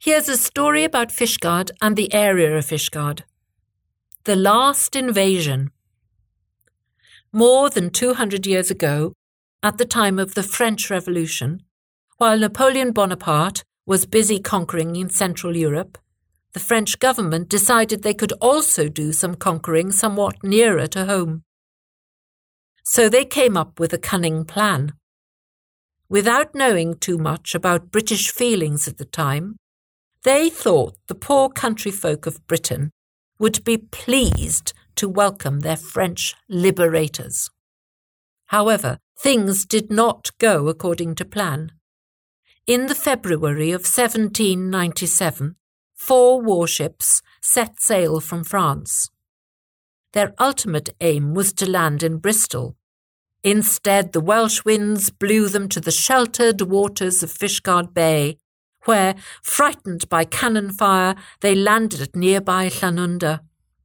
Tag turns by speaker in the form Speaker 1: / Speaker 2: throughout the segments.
Speaker 1: Here's a story about Fishguard and the area of Fishguard. The last invasion. More than 200 years ago, at the time of the French Revolution, while Napoleon Bonaparte was busy conquering in Central Europe, the French government decided they could also do some conquering somewhat nearer to home. So they came up with a cunning plan. Without knowing too much about British feelings at the time, they thought the poor country folk of Britain would be pleased to welcome their French liberators. However, things did not go according to plan. In the February of 1797, 4 warships set sail from France. Their ultimate aim was to land in Bristol. Instead, the Welsh winds blew them to the sheltered waters of Fishguard Bay, where, frightened by cannon fire, they landed at nearby Llanwnda.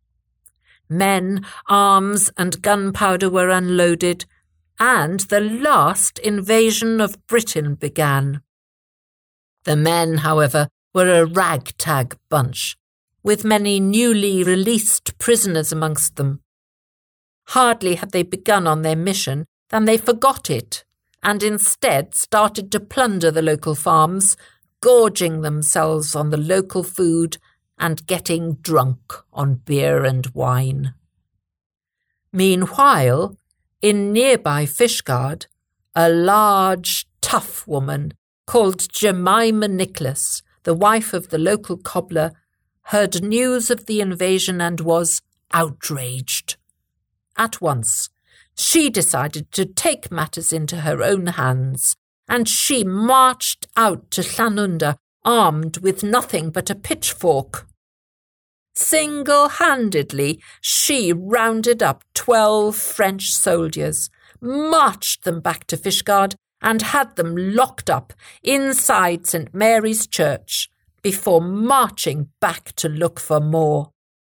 Speaker 1: Men, arms and gunpowder were unloaded, and the last invasion of Britain began. The men, however, were a ragtag bunch, with many newly released prisoners amongst them. Hardly had they begun on their mission than they forgot it, and instead started to plunder the local farms, gorging themselves on the local food and getting drunk on beer and wine. Meanwhile, in nearby Fishguard, a large, tough woman called Jemima Nicholas, the wife of the local cobbler, heard news of the invasion and was outraged. At once, she decided to take matters into her own hands, and she marched out to Llanwnda armed with nothing but a pitchfork. Single-handedly, she rounded up 12 French soldiers, marched them back to Fishguard, and had them locked up inside St. Mary's Church before marching back to look for more.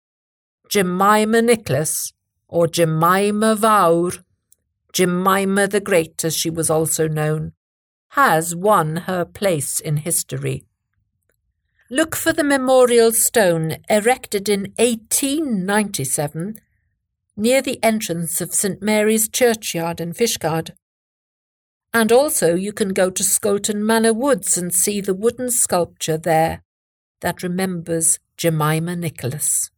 Speaker 1: Jemima Nicholas, or Jemima Fawr, Jemima the Great as she was also known, has won her place in history. Look for the memorial stone erected in 1897 near the entrance of St. Mary's Churchyard in Fishguard. And also you can go to Scolton Manor Woods and see the wooden sculpture there that remembers Jemima Nicholas.